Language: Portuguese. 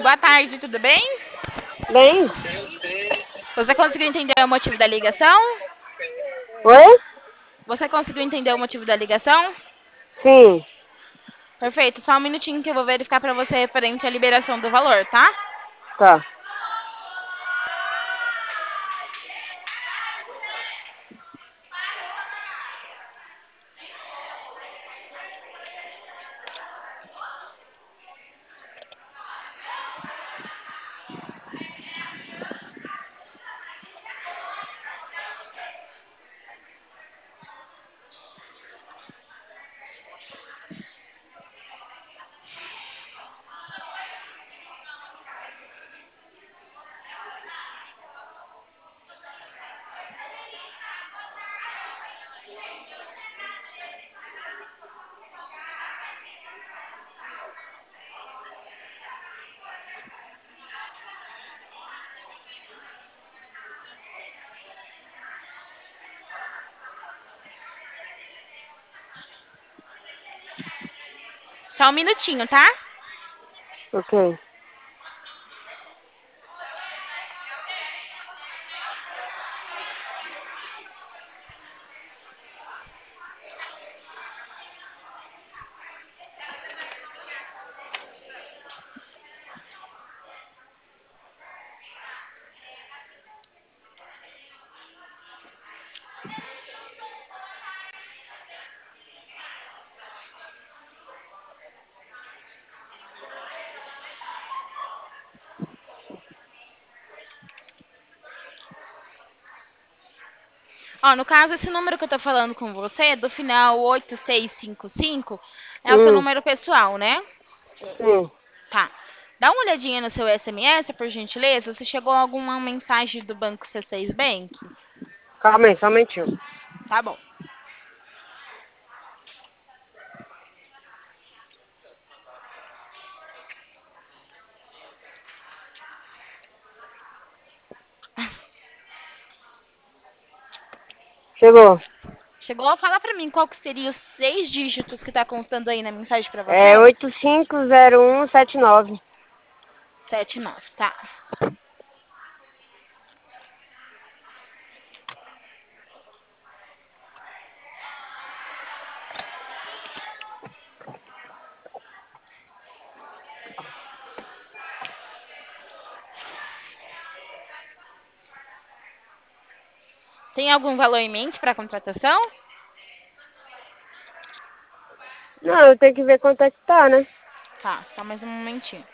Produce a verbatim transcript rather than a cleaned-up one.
Boa tarde, tudo bem? Bem? Você conseguiu entender o motivo da ligação? Oi? Você conseguiu entender o motivo da ligação? Sim. Perfeito, só um minutinho que eu vou verificar para você referente à liberação do valor, tá? Tá. Só um minutinho, tá? Ok. Ó, no caso, esse número que eu tô falando com você, do final oito seis cinco cinco, é o seu Hum, número pessoal, né? sim. Tá. Dá uma olhadinha no seu S M S, por gentileza, se chegou alguma mensagem do Banco C seis Bank. Calma aí, só um momentinho. Tá bom. Chegou. Chegou? Fala pra mim qual que seria os seis dígitos que tá constando aí na mensagem pra É você? oito cinco zero um sete nove. Sete nove, tá. Tem algum valor em mente pra contratação? Não, eu tenho que ver quanto é que tá, né? Tá, só mais um momentinho.